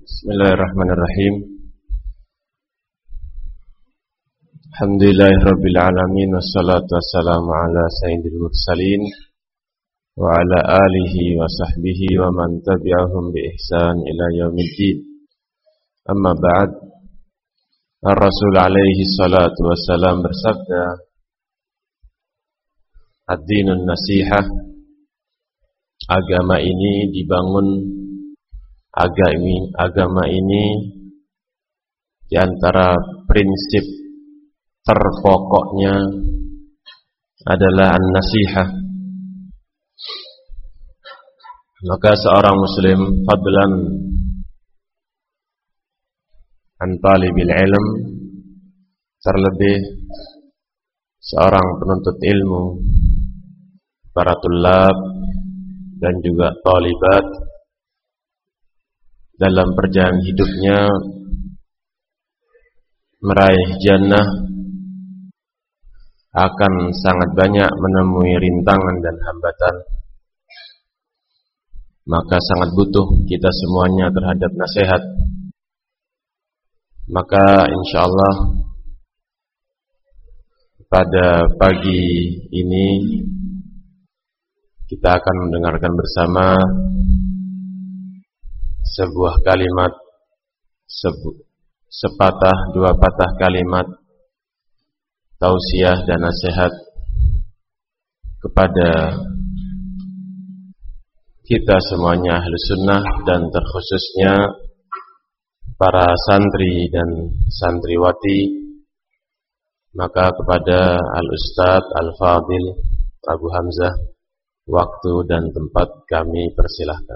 Bismillahirrahmanirrahim. Alhamdulillahirabbil alamin wassalatu wassalamu ala sayyidil mursalin wa ala alihi wa sahbihi wa man tabi'ahum bi ihsan ila yaumiddin. Amma ba'd. Ar-Rasul alaihi salatu wassalam bersabda, ad-dinun nasihah. Agama ini dibangun, agama ini di antara prinsip terpokoknya adalah an-nasihah. Maka seorang muslim fadlan an talibil ilm, terlebih seorang penuntut ilmu, para tulab dan juga talibat, dalam perjalanan hidupnya meraih jannah akan sangat banyak menemui rintangan dan hambatan. Maka sangat butuh kita semuanya terhadap nasihat. Maka insyaallah pada pagi ini kita akan mendengarkan bersama sebuah kalimat, sepatah dua patah kalimat tausiah dan nasihat kepada kita semuanya ahli sunnah, dan terkhususnya para santri dan santriwati. Maka kepada Al-Ustadz Al-Fadil Abu Hamzah, waktu dan tempat kami persilahkan.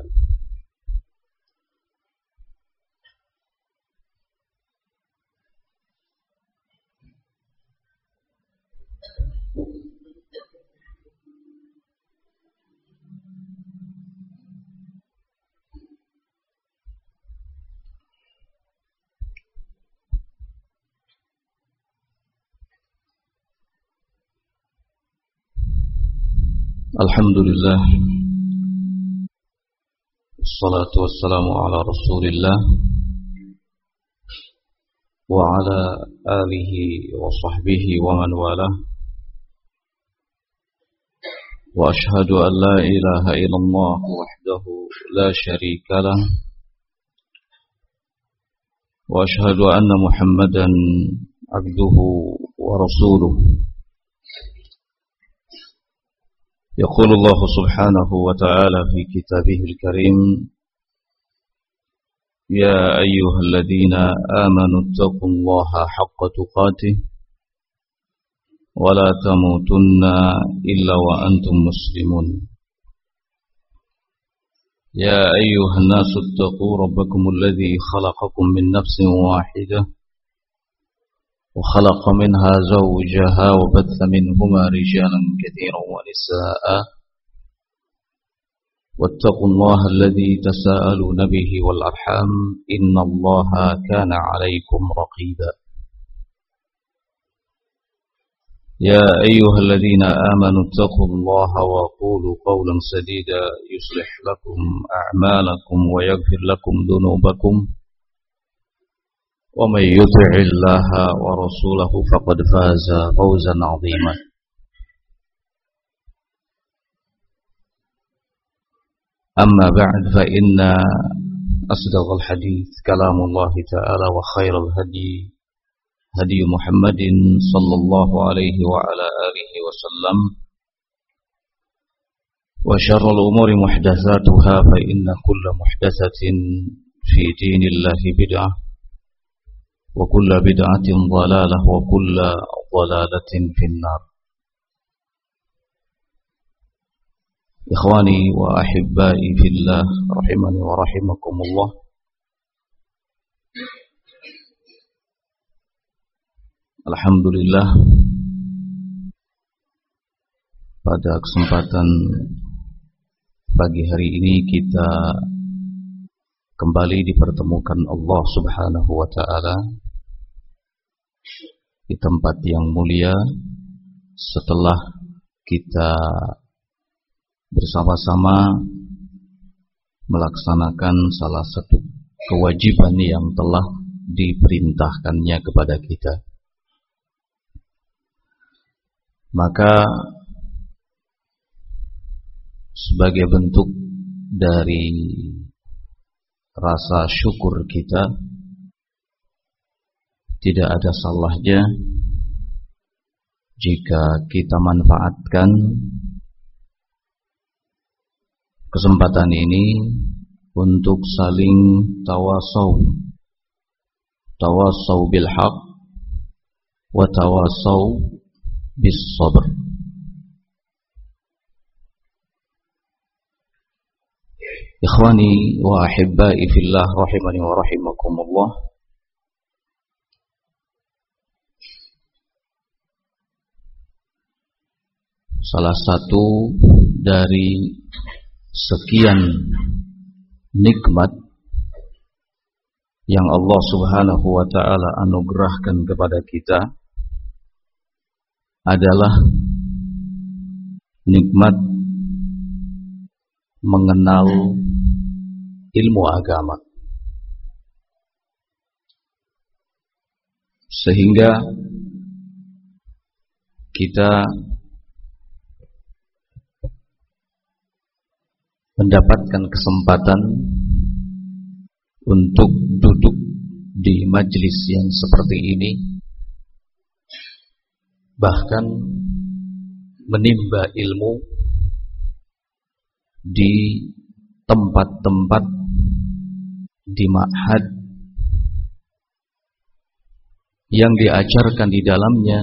Alhamdulillah, wassalatu wassalamu ala rasulillah wa ala alihi wa sahbihi wa man walah, wa ashhadu an la ilaha illallah wahdahu la syarika lah, wa ashhadu anna Muhammadan abduhu wa rasuluh. يقول الله سبحانه وتعالى في كتابه الكريم: يا أيها الذين آمنوا اتقوا الله حق تقاته ولا تموتن إلا وأنتم مسلمون. يا أيها الناس اتقوا ربكم الذي خلقكم من نفس واحدة وخلق منها زوجها وبث منهما رجالا كثيرا ونساء واتقوا الله الذي تساءلون به والأرحام إن الله كان عليكم رقيبا. يا أيها الذين آمنوا اتقوا الله وقولوا قولا سديدا يصلح لكم أعمالكم ويغفر لكم ذنوبكم، ومن يطع الله ورسوله فقد فاز فوزا عظيما. أما بعد، فإن أصدق الحديث كلام الله تعالى، وخير الهدي هدي محمد صلى الله عليه وعلى آله وسلم، وشر الأمور محدثاتها، فإن كل محدثة في دين الله بدعة، وكل بدعة ضلالة، وكل ضلالة في النار. إخواني وأحبائي في الله رحمني ورحمكم الله. Alhamdulillah, pada kesempatan pagi hari ini kita kembali dipertemukan Allah Subhanahu wa ta'ala di tempat yang mulia setelah kita bersama-sama melaksanakan salah satu kewajiban yang telah diperintahkannya kepada kita. Maka sebagai bentuk dari rasa syukur kita, tidak ada salahnya jika kita manfaatkan kesempatan ini untuk saling tawasau bil haq wa tawasau bis sabr. Ikhwani wa ahibbai fillah rahimani wa rahimakumullah. Salah satu dari sekian nikmat yang Allah Subhanahu wa ta'ala anugerahkan kepada kita adalah nikmat mengenal ilmu agama, sehingga kita mendapatkan kesempatan untuk duduk di majelis yang seperti ini, bahkan menimba ilmu di tempat-tempat di ma'had yang diajarkan di dalamnya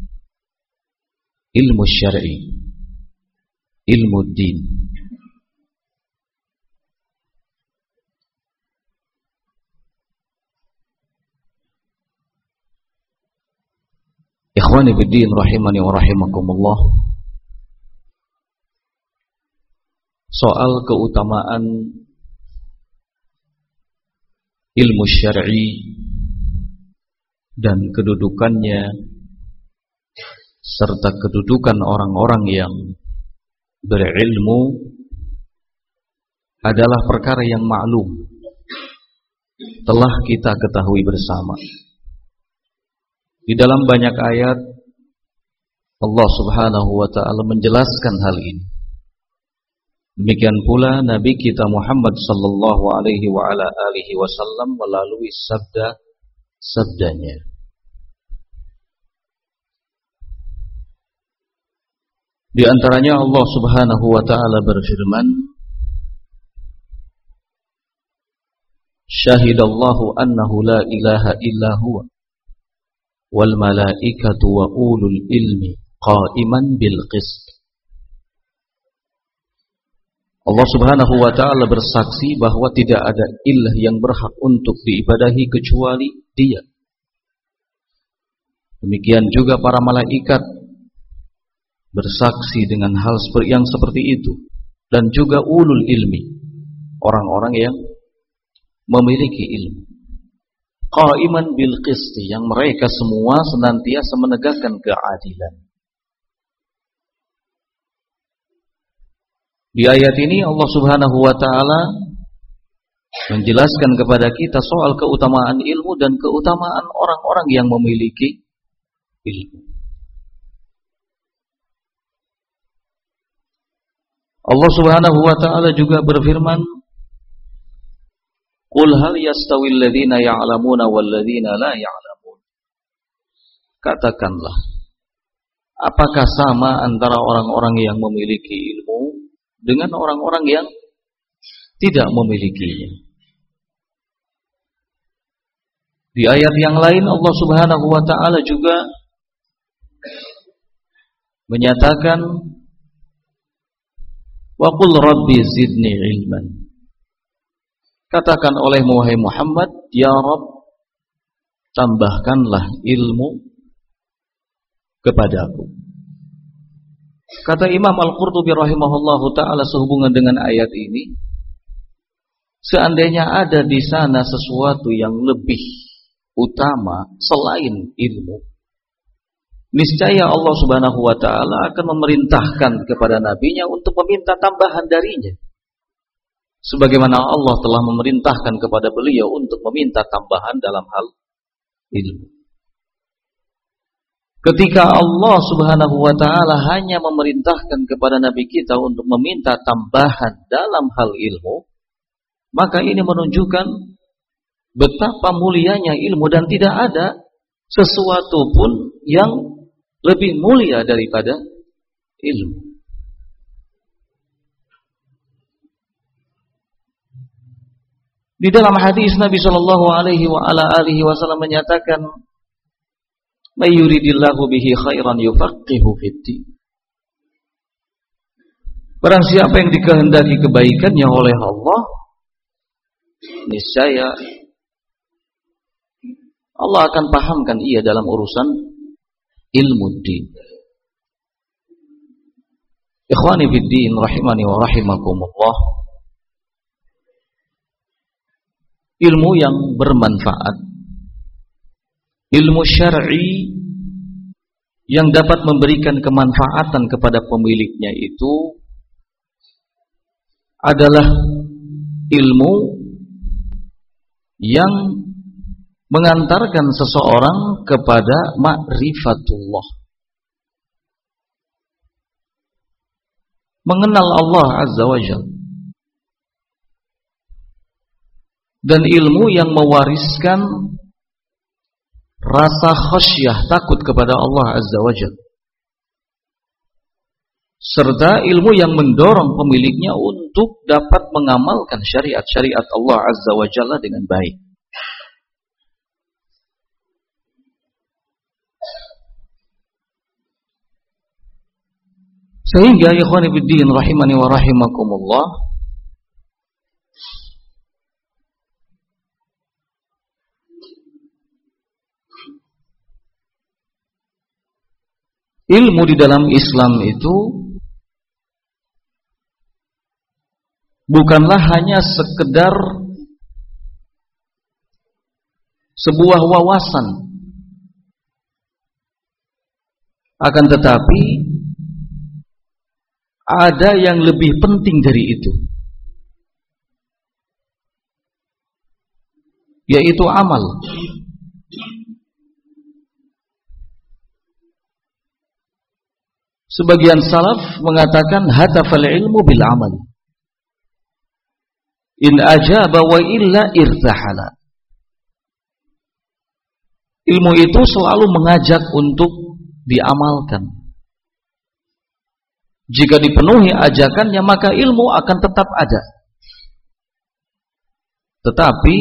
ilmu syar'i, ilmu din. Ikhwani fiddin rahimani wa rahimakumullah. Soal keutamaan ilmu syar'i dan kedudukannya serta kedudukan orang-orang yang berilmu adalah perkara yang maklum, telah kita ketahui bersama. Di dalam banyak ayat Allah Subhanahu wa ta'ala menjelaskan hal ini. Demikian pula Nabi kita Muhammad sallallahu alaihi wa ala alihi wasallam melalui sabdanya. Di antaranya Allah Subhanahu wa ta'ala berfirman, Syahidallahu annahu la ilaha illa huwa wal malaikatu wa ulul ilmi qa'iman bil qist. Allah Subhanahu wa ta'ala bersaksi bahwa tidak ada ilah yang berhak untuk diibadahi kecuali Dia. Demikian juga para malaikat bersaksi dengan hal yang seperti itu, dan juga ulul ilmi, orang-orang yang memiliki ilmu. Qa'iman bil qisti, yang mereka semua senantiasa menegakkan keadilan. Di ayat ini Allah Subhanahu wa ta'ala menjelaskan kepada kita soal keutamaan ilmu dan keutamaan orang-orang yang memiliki ilmu. Allah Subhanahu wa ta'ala juga berfirman, Qul hal yastawil ladzina ya'lamuna wal ladzina la ya'lamun. Katakanlah, apakah sama antara orang-orang yang memiliki ilmu dengan orang-orang yang tidak memilikinya? Di ayat yang lain Allah Subhanahu wa ta'ala juga menyatakan, wa qul rabbi zidni ilman. Katakan oleh wahai Muhammad, ya Rabb, tambahkanlah ilmu kepadaku. Kata Imam Al-Qurtubi rahimahullahu ta'ala sehubungan dengan ayat ini, seandainya ada di sana sesuatu yang lebih utama selain ilmu, niscaya Allah Subhanahu wa ta'ala akan memerintahkan kepada nabinya untuk meminta tambahan darinya. sebagaimana Allah telah memerintahkan kepada beliau untuk meminta tambahan dalam hal ilmu. Ketika Allah Subhanahu wa taala hanya memerintahkan kepada nabi kita untuk meminta tambahan dalam hal ilmu, maka ini menunjukkan betapa mulianya ilmu dan tidak ada sesuatu pun yang lebih mulia daripada ilmu. Di dalam hadis Nabi sallallahu alaihi wasallam menyatakan, "May yuridillahu bihi khairan yufaqihu fid-din." Barang siapa yang dikehendaki kebaikannya oleh Allah, niscaya Allah akan pahamkan ia dalam urusan ilmu din. Ikhwani fid din rahimani wa rahimakumullah. Ilmu yang bermanfaat, ilmu syar'i yang dapat memberikan kemanfaatan kepada pemiliknya itu adalah ilmu yang mengantarkan seseorang kepada ma'rifatullah, mengenal Allah Azza wa Jalla. Dan ilmu yang mewariskan rasa khasyah, takut kepada Allah Azza wa Jalla, serta ilmu yang mendorong pemiliknya untuk dapat mengamalkan syariat-syariat Allah Azza wa Jalla dengan baik. Sehingga ikhwani fiddin rahimani wa rahimakumullah, ilmu di dalam Islam itu bukanlah hanya sekedar sebuah wawasan, akan tetapi ada yang lebih penting dari itu, yaitu amal. Sebagian salaf mengatakan hatafal ilmu bil amal, in ajaba wa illa irtahala. Ilmu itu selalu mengajak untuk diamalkan. Jika dipenuhi ajakannya, maka ilmu akan tetap ada. Tetapi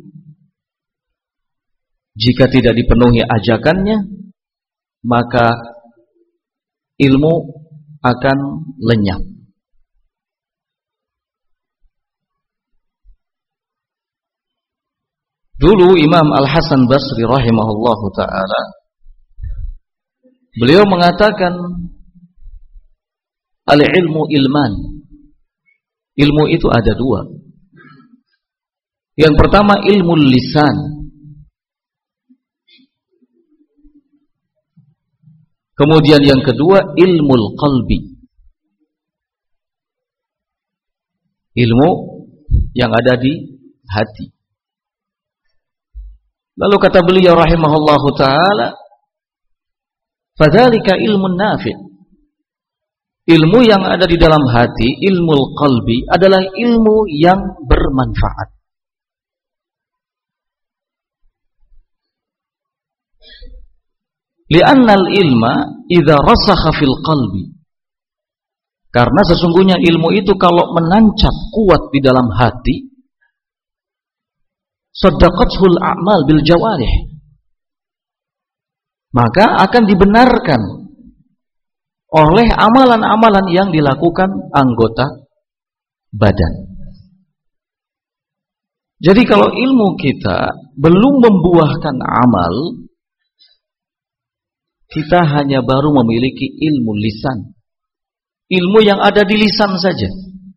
jika tidak dipenuhi ajakannya, maka ilmu akan lenyap. Dulu Imam Al-Hasan Basri rahimahullahu ta'ala, beliau mengatakan, al-ilmu ilman. Ilmu itu ada dua. Yang pertama ilmu lisan, kemudian yang kedua ilmul qalbi, ilmu yang ada di hati. Lalu kata beliau rahimahullahu ta'ala, fadzalika ilmun nafi'. Ilmu yang ada di dalam hati, ilmul qalbi, adalah ilmu yang bermanfaat. Li'annal ilma idza rasakha fil qalbi. Karena sesungguhnya ilmu itu kalau menancap kuat di dalam hati, saddaqathul a'mal bil jawarih, maka akan dibenarkan oleh amalan-amalan yang dilakukan anggota badan. Jadi kalau ilmu kita belum membuahkan amal, kita hanya baru memiliki ilmu lisan, ilmu yang ada di lisan saja.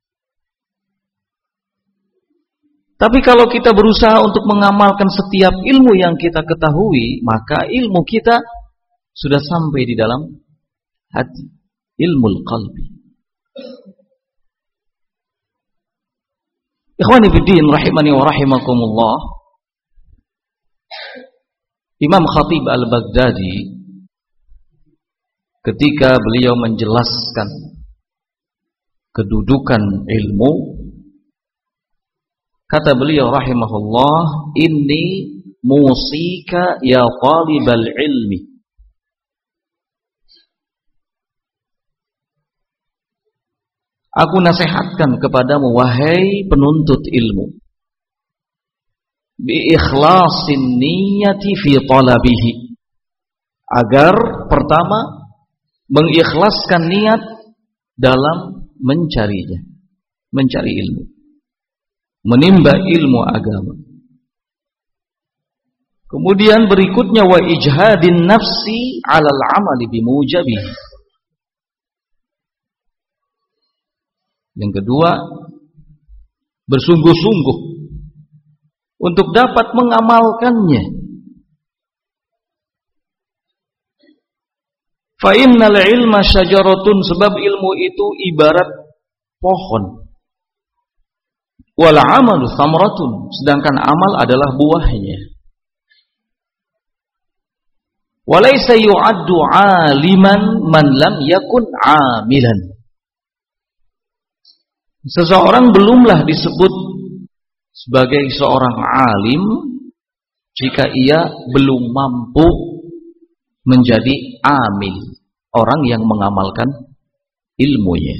Tapi kalau kita berusaha untuk mengamalkan setiap ilmu yang kita ketahui, maka ilmu kita sudah sampai di dalam hati, ilmul qalbi. Ikhwani fiddin rahimani wa rahimakumullah. Imam Khatib Al-Baghdadi ketika beliau menjelaskan kedudukan ilmu, kata beliau rahimahullah, inni musika ya talibal ilmi, aku nasihatkan kepadamu wahai penuntut ilmu, bi ikhlasin niyati fi talabihi, agar pertama mengikhlaskan niat dalam mencarinya, mencari ilmu, menimba ilmu agama. Kemudian berikutnya wa ijhadin nafsi 'alal 'amali bimujabihi. Yang kedua, bersungguh-sungguh untuk dapat mengamalkannya. Fa innal ilma syajaratun, sebab ilmu itu ibarat pohon. Wal 'amalu thamratun, sedangkan amal adalah buahnya. Walaysa yu'addu 'aliman man lam yakun 'amilan. Seseorang belumlah disebut sebagai seorang alim jika ia belum mampu menjadi amil, orang yang mengamalkan ilmunya.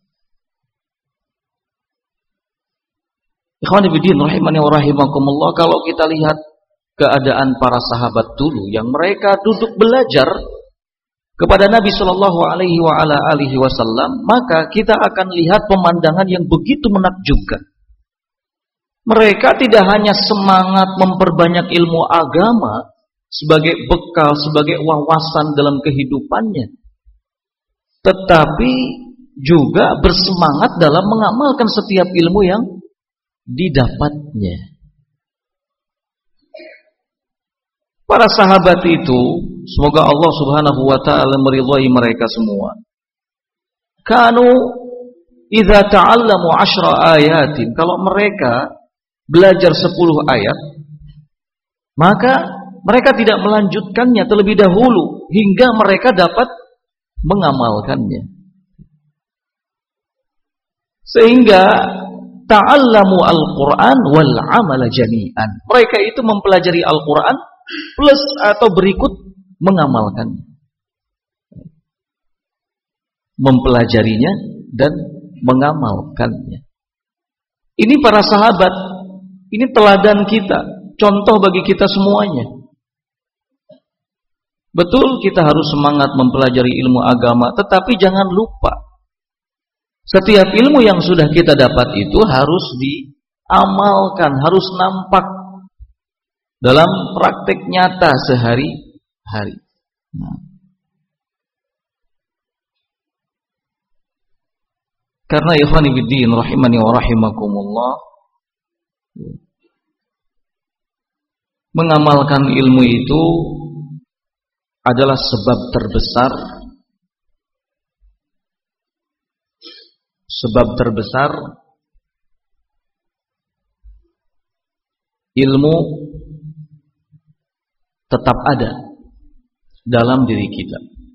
Ikhwani fillah rahimani wa rahimakumullah, kalau kita lihat keadaan para sahabat dulu yang mereka duduk belajar kepada Nabi Shallallahu Alaihi Wasallam, maka kita akan lihat pemandangan yang begitu menakjubkan. Mereka tidak hanya semangat memperbanyak ilmu agama sebagai bekal, sebagai wawasan dalam kehidupannya, tetapi juga bersemangat dalam mengamalkan setiap ilmu yang didapatnya. Para sahabat itu, semoga Allah Subhanahu wa taala meridhai mereka semua, kanu idza ta'allamu 10 ayatin, kalau mereka belajar 10 ayat, maka mereka tidak melanjutkannya terlebih dahulu hingga mereka dapat mengamalkannya. Sehingga ta'allamu al-Qur'an wal 'amala jami'an. Mereka itu mempelajari Al-Qur'an plus atau berikut mengamalkannya. Mempelajarinya dan mengamalkannya. Ini para sahabat, ini teladan kita, contoh bagi kita semuanya. Betul kita harus semangat mempelajari ilmu agama, tetapi jangan lupa setiap ilmu yang sudah kita dapat itu harus diamalkan, harus nampak dalam praktek nyata sehari-hari. Karena ikhwani fiddin rahimani wa rahimakumullah, mengamalkan ilmu itu adalah sebab terbesar ilmu tetap ada dalam diri kita.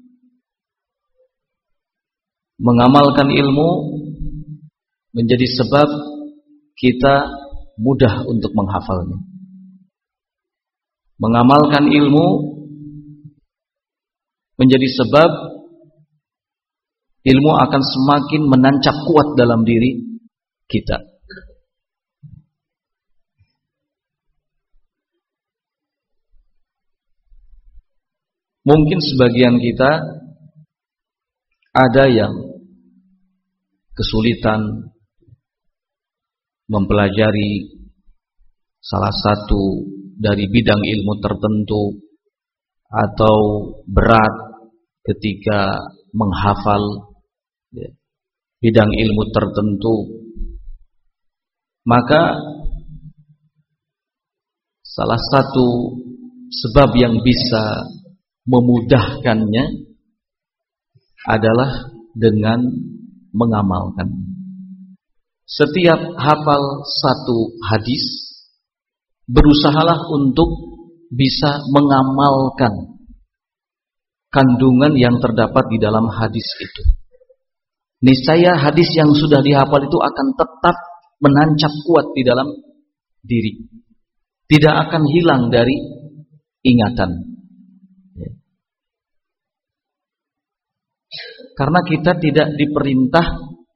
Mengamalkan ilmu menjadi sebab kita mudah untuk menghafalnya. Mengamalkan ilmu menjadi sebab ilmu akan semakin menancap kuat dalam diri kita. Mungkin sebagian kita ada yang kesulitan mempelajari salah satu dari bidang ilmu tertentu, atau berat ketika menghafal bidang ilmu tertentu, maka salah satu sebab yang bisa memudahkannya adalah dengan mengamalkan. setiap hafal satu hadis, berusahalah untuk bisa mengamalkan kandungan yang terdapat di dalam hadis itu. Niscaya hadis yang sudah dihafal itu akan tetap menancap kuat di dalam diri, tidak akan hilang dari ingatan. Karena kita tidak diperintah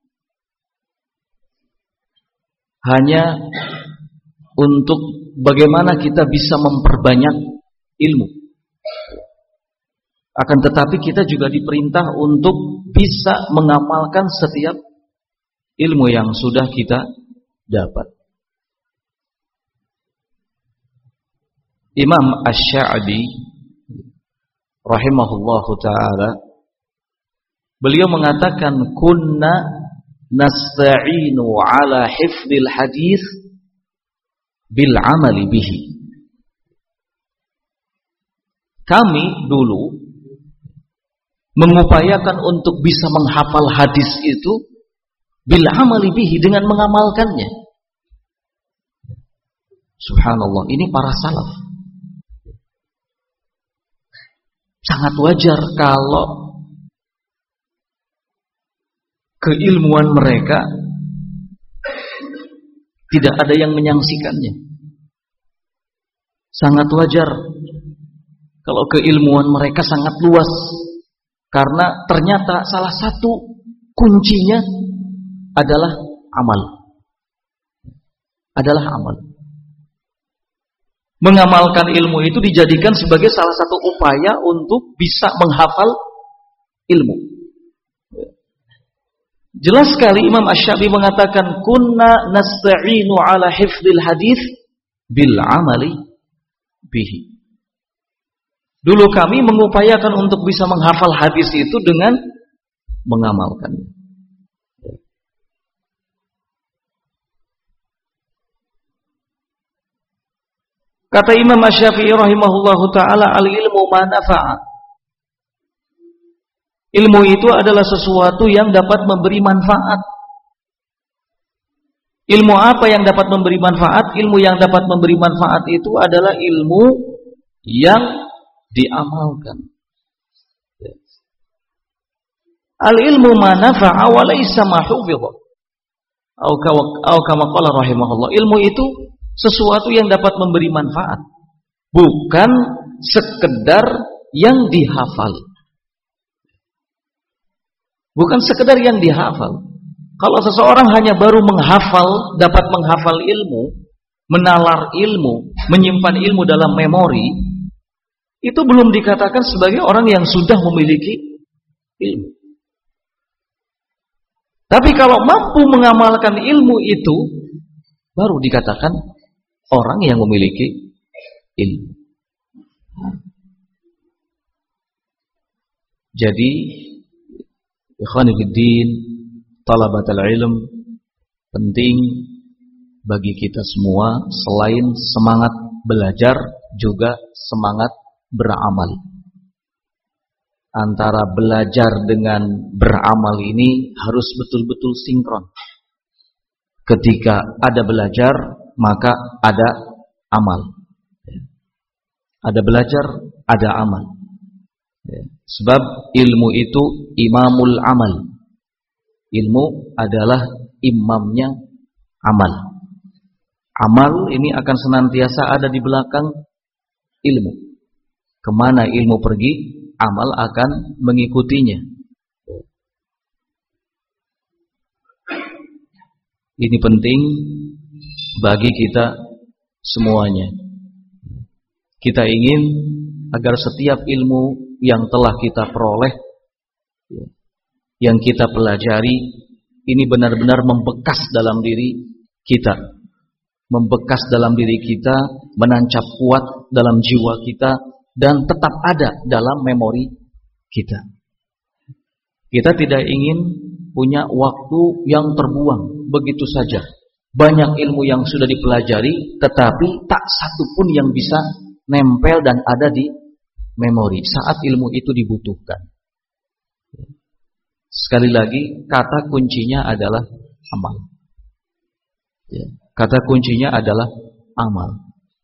hanya untuk bagaimana kita bisa memperbanyak ilmu, akan tetapi kita juga diperintah untuk bisa mengamalkan setiap ilmu yang sudah kita dapat. Imam Asy-Sya'bi rahimahullahu ta'ala, beliau mengatakan, kunna nasta'inu ala hifdzil hadis bil amali bihi. Kami dulu mengupayakan untuk bisa menghafal hadis itu bil amali bihi, dengan mengamalkannya. Subhanallah, ini para salaf. Sangat wajar kalau keilmuan mereka tidak ada yang menyaksikannya. Sangat wajar kalau keilmuan mereka sangat luas, karena ternyata salah satu kuncinya adalah amal. Adalah amal. Mengamalkan ilmu itu dijadikan sebagai salah satu upaya untuk bisa menghafal ilmu. Jelas sekali Imam Asy-Sya'bi mengatakan, kunna nasta'inu ala hifdzil hadis bil amali bihi. Dulu kami mengupayakan untuk bisa menghafal hadis itu dengan mengamalkannya. Kata Imam Asy-Syafi'i rahimahullahu ta'ala, al-ilmu ma nafa'a. Ilmu itu adalah sesuatu yang dapat memberi manfaat. Ilmu apa yang dapat memberi manfaat? Ilmu yang dapat memberi manfaat itu adalah ilmu yang diamalkan. Al-ilmu ma nafa'a wa laysa ma hufidha. Au kama qala rahimahullah. Ilmu itu sesuatu yang dapat memberi manfaat, bukan sekedar yang dihafal. Bukan sekedar yang dihafal. Kalau seseorang hanya baru menghafal, dapat menghafal ilmu, menalar ilmu, menyimpan ilmu dalam memori, itu belum dikatakan sebagai orang yang sudah memiliki ilmu. Tapi kalau mampu mengamalkan ilmu itu, baru dikatakan orang yang memiliki ilmu. Jadi, ikhwani fiddin, talabatul ilm, penting bagi kita semua selain semangat belajar juga semangat beramal. Antara belajar dengan beramal ini harus betul-betul sinkron. Ketika ada belajar, maka ada amal. Ada belajar, ada amal. Sebab ilmu itu imamul amal. Ilmu adalah imamnya amal. Amal ini akan senantiasa ada di belakang ilmu. Kemana ilmu pergi, amal akan mengikutinya. Ini penting bagi kita semuanya. Kita ingin agar setiap ilmu yang telah kita peroleh, yang kita pelajari, ini benar-benar membekas dalam diri kita. Membekas dalam diri kita, menancap kuat dalam jiwa kita, dan tetap ada dalam memori kita. Kita tidak ingin punya waktu yang terbuang begitu saja. Banyak ilmu yang sudah dipelajari, tetapi tak satu pun yang bisa nempel dan ada di memori saat ilmu itu dibutuhkan. Sekali lagi, kata kuncinya adalah amal. Ya. Kata kuncinya adalah amal.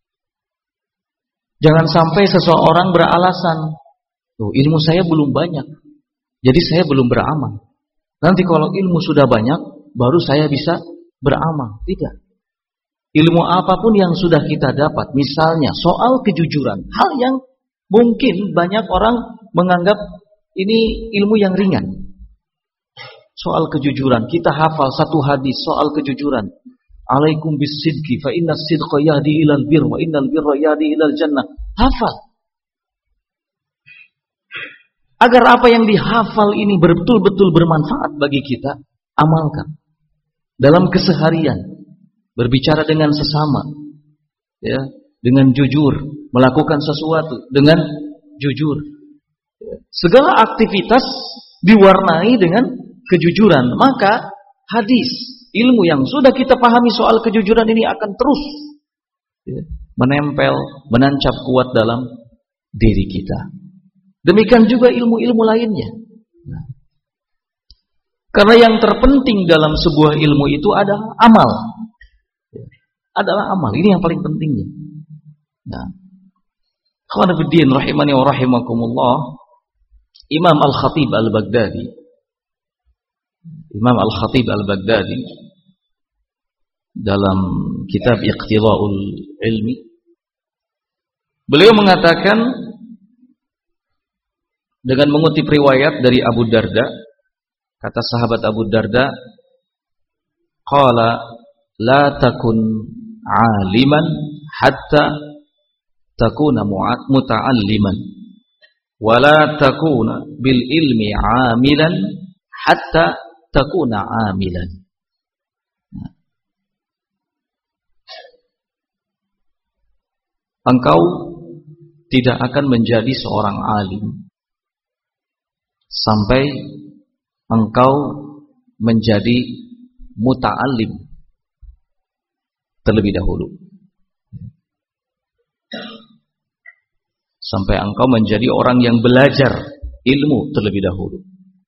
Jangan sampai seseorang beralasan, tuh, ilmu saya belum banyak, jadi saya belum beramal. Nanti kalau ilmu sudah banyak, baru saya bisa beramal. Tidak. Ilmu apapun yang sudah kita dapat, misalnya soal kejujuran, hal yang mungkin banyak orang menganggap ini ilmu yang ringan. Soal kejujuran, kita hafal satu hadis soal kejujuran. Alaikum bisidqi fa inna sidqa yahdi ilal birr wa innal birra yahdi ilal jannah. Hafal. Agar apa yang dihafal ini betul-betul bermanfaat bagi kita, amalkan. Dalam keseharian, berbicara dengan sesama, ya, dengan jujur, melakukan sesuatu dengan jujur. Segala aktivitas diwarnai dengan kejujuran, maka hadis, ilmu yang sudah kita pahami soal kejujuran ini akan terus menempel, menancap kuat dalam diri kita. Demikian juga ilmu-ilmu lainnya. Karena yang terpenting dalam sebuah ilmu itu adalah amal. Adalah amal, ini yang paling pentingnya. Nah, Khawanafiddin rahimani wa rahimakumullah, Imam Al-Khatib Al-Baghdadi, Imam Al-Khatib Al-Baghdadi dalam kitab Iqtida'ul Ilmi, beliau mengatakan dengan mengutip riwayat dari Abu Darda, kata sahabat Abu Darda, qala la takun aliman hatta takuna muta'alliman wa la takuna bil ilmi amilan hatta takuna amilan. Engkau tidak akan menjadi seorang alim sampai engkau menjadi muta'allim terlebih dahulu. Sampai engkau menjadi orang yang belajar ilmu terlebih dahulu.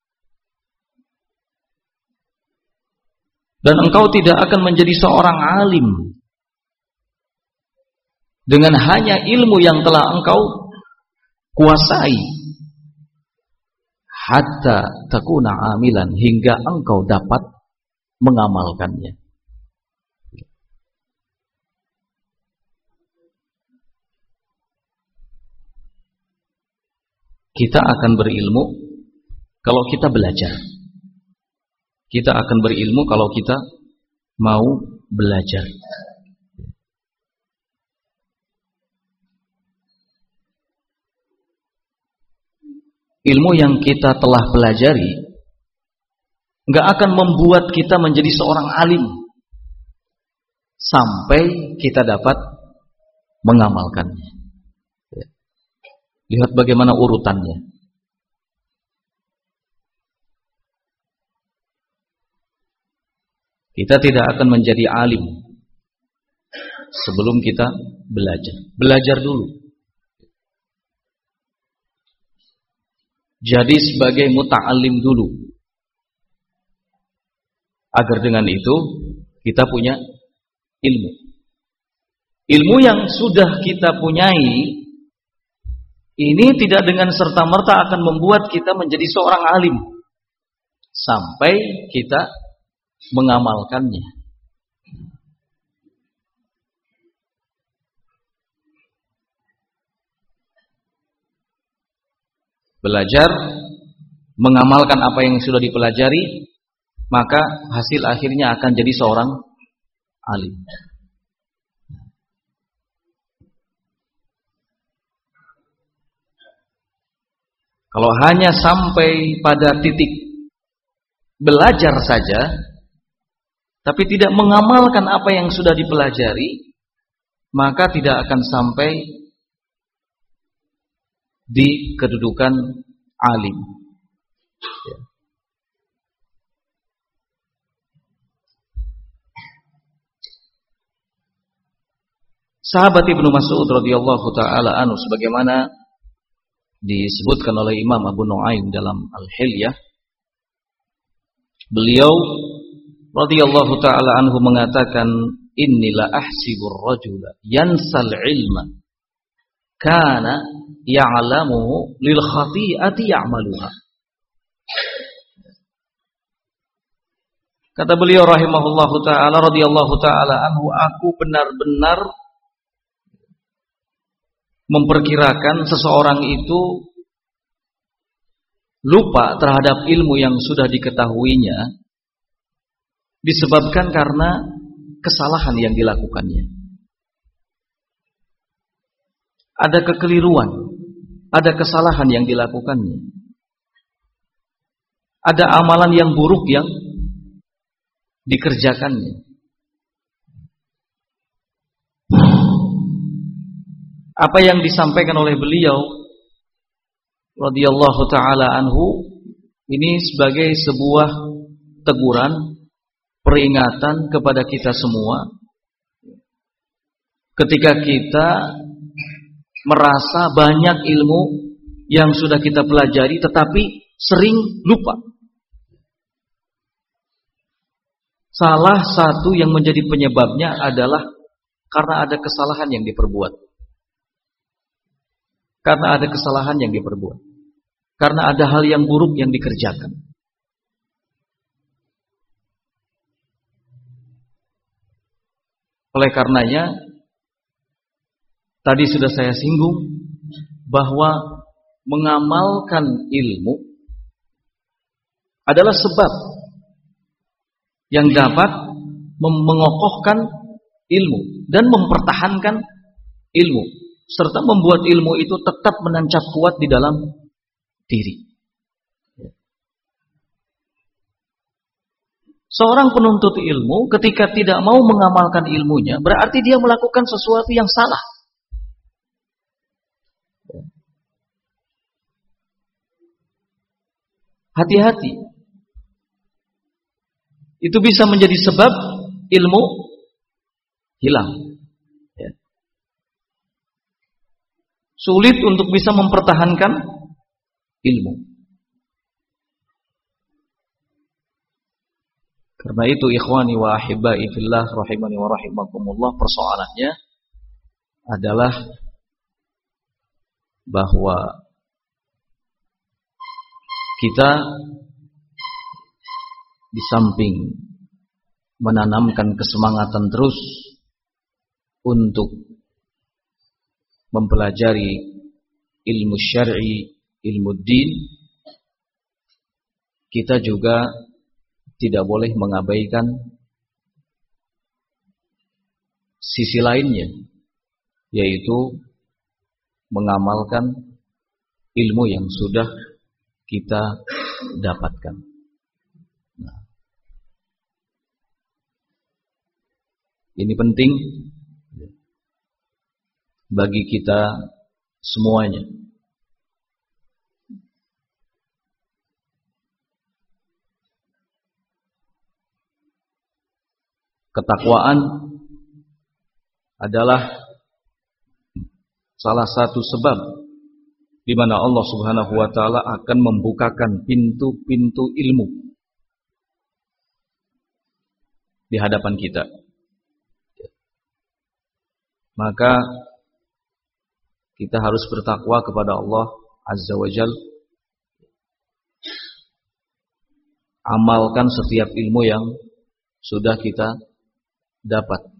Dan engkau tidak akan menjadi seorang alim dengan hanya ilmu yang telah engkau kuasai, hatta takuna amilan, hingga engkau dapat mengamalkannya. Kita akan berilmu kalau kita belajar. Kita akan berilmu kalau kita mau belajar. Ilmu yang kita telah pelajari nggak akan membuat kita menjadi seorang alim sampai kita dapat mengamalkannya. Lihat bagaimana urutannya. Kita tidak akan menjadi alim sebelum kita belajar. Belajar dulu. Jadi sebagai muta'alim dulu. Agar dengan itu kita punya ilmu. Ilmu yang sudah kita punyai ini tidak dengan serta-merta akan membuat kita menjadi seorang alim sampai kita mengamalkannya. Belajar, mengamalkan apa yang sudah dipelajari, maka hasil akhirnya akan jadi seorang alim. Kalau hanya sampai pada titik belajar saja, tapi tidak mengamalkan apa yang sudah dipelajari, maka tidak akan sampai di kedudukan alim. Sahabat Ibnu Mas'ud radhiyallahu taala anhu, sebagaimana disebutkan oleh Imam Abu Nu'aim dalam Al-Hilyah, beliau radhiyallahu taala anhu mengatakan, "Innila ahsibur rajula yansal ilma kana ya'lamuhu lil khati'ati ya'maluha." Kata beliau rahimahullahu taala radhiyallahu taala anhu, aku benar-benar memperkirakan seseorang itu lupa terhadap ilmu yang sudah diketahuinya disebabkan karena kesalahan yang dilakukannya. Ada kekeliruan, ada kesalahan yang dilakukannya. Ada amalan yang buruk yang dikerjakannya. Apa yang disampaikan oleh beliau radhiyallahu taala anhu ini sebagai sebuah teguran, peringatan kepada kita semua ketika kita merasa banyak ilmu yang sudah kita pelajari tetapi sering lupa. Salah satu yang menjadi penyebabnya adalah karena ada kesalahan yang diperbuat. Karena ada kesalahan yang diperbuat. Karena ada hal yang buruk yang dikerjakan. Oleh karenanya, tadi sudah saya singgung bahwa mengamalkan ilmu adalah sebab yang dapat mengokohkan ilmu dan mempertahankan ilmu, serta membuat ilmu itu tetap menancap kuat di dalam diri. Seorang penuntut ilmu ketika tidak mau mengamalkan ilmunya, berarti dia melakukan sesuatu yang salah. Hati-hati. Itu bisa menjadi sebab ilmu hilang. Sulit untuk bisa mempertahankan ilmu. Karena itu ikhwani wa ahibai fillah rahimani wa rahimakumullah, persoalannya adalah bahwa kita di samping menanamkan kesemangatan terus untuk mempelajari ilmu syar'i, ilmu din, kita juga tidak boleh mengabaikan sisi lainnya, yaitu mengamalkan ilmu yang sudah kita dapatkan. Ini penting bagi kita semuanya. Ketakwaan adalah salah satu sebab di mana Allah Subhanahu wa taala akan membukakan pintu-pintu ilmu di hadapan kita. Maka kita harus bertakwa kepada Allah Azza wa Jal. Amalkan setiap ilmu yang sudah kita dapat.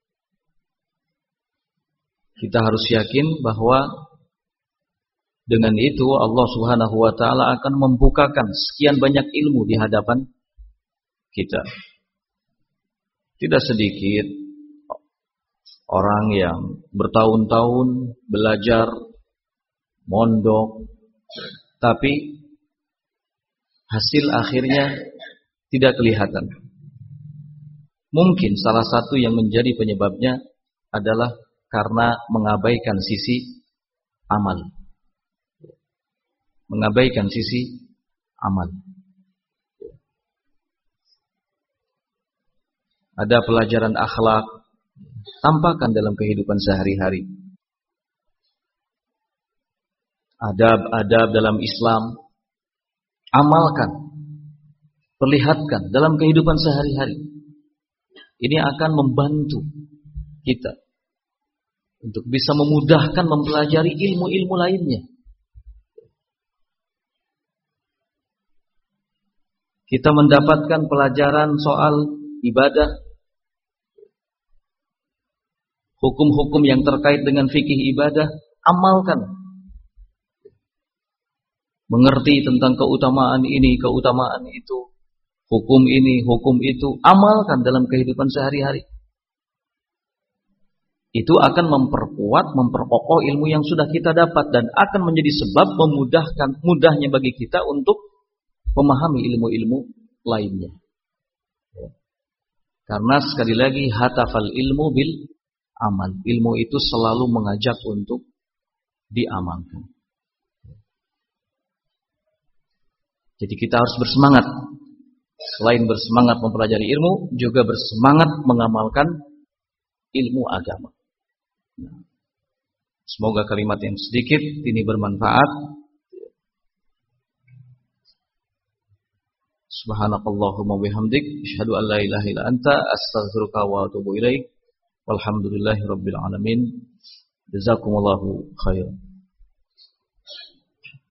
Kita harus yakin bahwa dengan itu Allah Subhanahu wa taala akan membukakan sekian banyak ilmu di hadapan kita. Tidak sedikit orang yang bertahun-tahun belajar, mondok, tapi hasil akhirnya tidak kelihatan. Mungkin salah satu yang menjadi penyebabnya adalah karena mengabaikan sisi amal. Mengabaikan sisi amal. Ada pelajaran akhlak, tampakkan dalam kehidupan sehari-hari. Adab-adab dalam Islam, amalkan, perlihatkan dalam kehidupan sehari-hari. Ini akan membantu kita untuk bisa memudahkan mempelajari ilmu-ilmu lainnya. Kita mendapatkan pelajaran soal ibadah, hukum-hukum yang terkait dengan fikih ibadah, amalkan. Mengerti tentang keutamaan ini, keutamaan itu, hukum ini, hukum itu, amalkan dalam kehidupan sehari-hari. Itu akan memperkuat, memperkokoh ilmu yang sudah kita dapat dan akan menjadi sebab mudahnya bagi kita untuk memahami ilmu-ilmu lainnya. Karena sekali lagi hatafal ilmu bil amal. Ilmu itu selalu mengajak untuk diamalkan. Jadi kita harus bersemangat. Selain bersemangat mempelajari ilmu, juga bersemangat mengamalkan ilmu agama. Semoga kalimat yang sedikit ini bermanfaat. Subhanakallahumma bihamdik, asyhadu an la ilaha illa anta, astaghfiruka wa atubu ilaik. Walhamdulillahirabbil alamin. Jazakumullahu khairan.